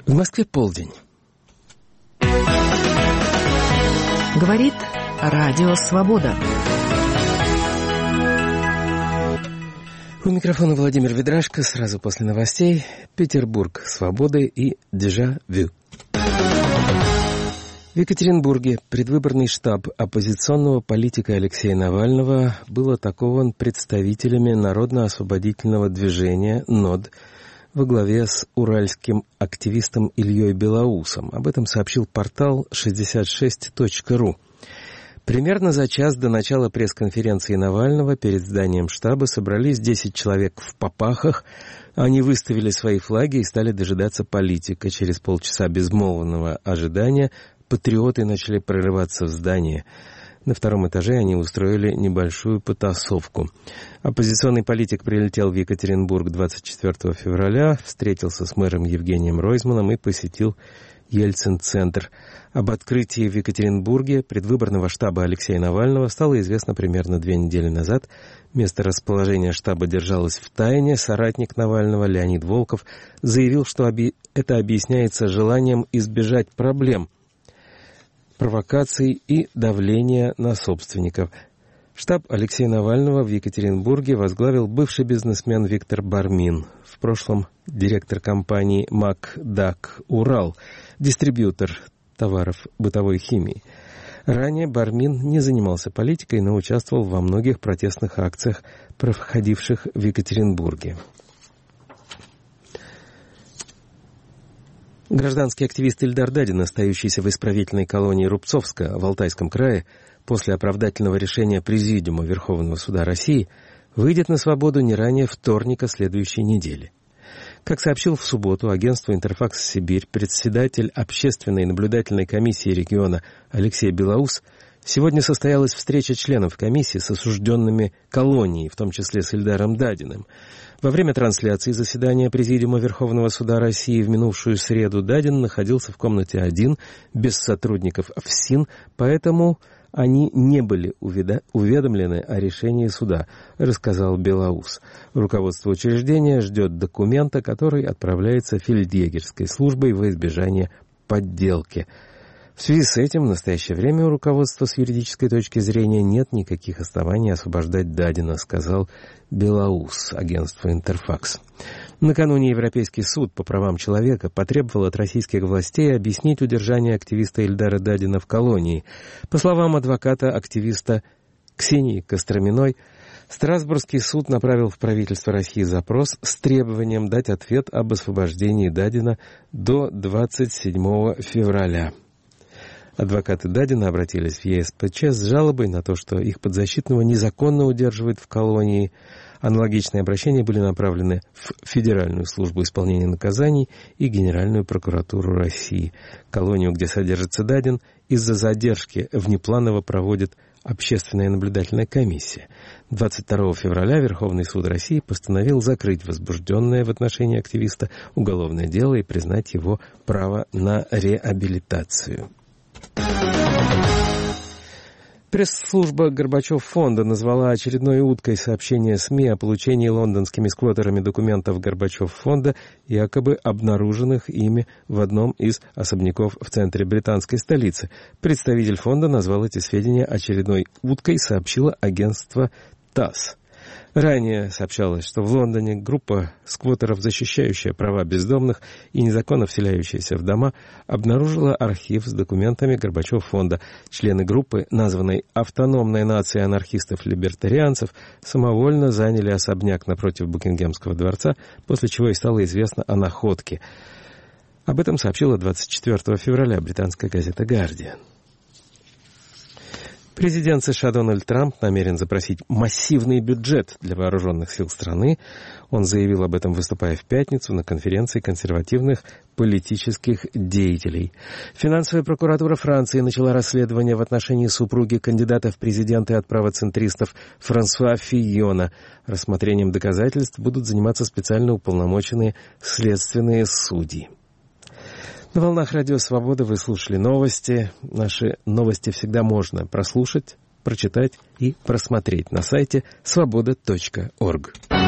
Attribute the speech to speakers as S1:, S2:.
S1: В Москве полдень.
S2: Говорит Радио Свобода.
S1: У микрофона Владимир Ведрашко. Сразу после новостей Петербург свободы и дежавю. В Екатеринбурге предвыборный штаб оппозиционного политика Алексея Навального был атакован представителями Народно-освободительного движения НОД во главе с уральским активистом Ильей Белоусом. Об этом сообщил портал 66.ru. Примерно за час до начала пресс-конференции Навального перед зданием штаба собрались 10 человек в папахах. Они выставили свои флаги и стали дожидаться политика. Через полчаса безмолвного ожидания патриоты начали прорываться в здание. На втором этаже они устроили небольшую потасовку. Оппозиционный политик прилетел в Екатеринбург 24 февраля, встретился с мэром Евгением Ройзманом и посетил Ельцин-центр. Об открытии в Екатеринбурге предвыборного штаба Алексея Навального стало известно примерно 2 недели назад. Место расположения штаба держалось в тайне. Соратник Навального Леонид Волков заявил, что это объясняется желанием избежать проблем, провокаций и давления на собственников. Штаб Алексея Навального в Екатеринбурге возглавил бывший бизнесмен Виктор Бармин, в прошлом директор компании «Макдак Урал», дистрибьютор товаров бытовой химии. Ранее Бармин не занимался политикой, но участвовал во многих протестных акциях, проходивших в Екатеринбурге. Гражданский активист Ильдар Дадин, остающийся в исправительной колонии Рубцовска в Алтайском крае, после оправдательного решения Президиума Верховного суда России, выйдет на свободу не ранее вторника следующей недели. Как сообщил в субботу агентство «Интерфакс Сибирь» председатель общественной наблюдательной комиссии региона Алексей Белоус, сегодня состоялась встреча членов комиссии с осужденными колонии, в том числе с Ильдаром Дадиным. Во время трансляции заседания Президиума Верховного суда России в минувшую среду Дадин находился в комнате один, без сотрудников ФСИН, поэтому они не были уведомлены о решении суда, рассказал Белоус. Руководство учреждения ждет документа, который отправляется фельдъегерской службой во избежание подделки. В связи с этим в настоящее время у руководства с юридической точки зрения нет никаких оснований освобождать Дадина, сказал Белоус агентству «Интерфакс». Накануне Европейский суд по правам человека потребовал от российских властей объяснить удержание активиста Ильдара Дадина в колонии. По словам адвоката-активиста Ксении Костроминой, Страсбургский суд направил в правительство России запрос с требованием дать ответ об освобождении Дадина до 27 февраля. Адвокаты Дадина обратились в ЕСПЧ с жалобой на то, что их подзащитного незаконно удерживают в колонии. Аналогичные обращения были направлены в Федеральную службу исполнения наказаний и Генеральную прокуратуру России. Колонию, где содержится Дадин, из-за задержки внепланово проводит общественная наблюдательная комиссия. 22 февраля Верховный суд России постановил закрыть возбужденное в отношении активиста уголовное дело и признать его право на реабилитацию. Пресс-служба Горбачев-фонда назвала очередной уткой сообщение СМИ о получении лондонскими сквоттерами документов Горбачев-фонда, якобы обнаруженных ими в одном из особняков в центре британской столицы. Представитель фонда назвал эти сведения очередной уткой, сообщило агентство ТАСС. Ранее сообщалось, что в Лондоне группа сквоттеров, защищающая права бездомных и незаконно вселяющаяся в дома, обнаружила архив с документами Горбачев-фонда. Члены группы, названной «Автономной нацией анархистов-либертарианцев», самовольно заняли особняк напротив Букингемского дворца, после чего и стало известно о находке. Об этом сообщила 24 февраля британская газета «Гардиан». Президент США Дональд Трамп намерен запросить массивный бюджет для вооруженных сил страны. Он заявил об этом, выступая в пятницу на конференции консервативных политических деятелей. Финансовая прокуратура Франции начала расследование в отношении супруги кандидата в президенты от правоцентристов Франсуа Фийона. Рассмотрением доказательств будут заниматься специально уполномоченные следственные судьи. На волнах Радио Свобода вы слушали новости. Наши новости всегда можно прослушать, прочитать и просмотреть на сайте svoboda.org.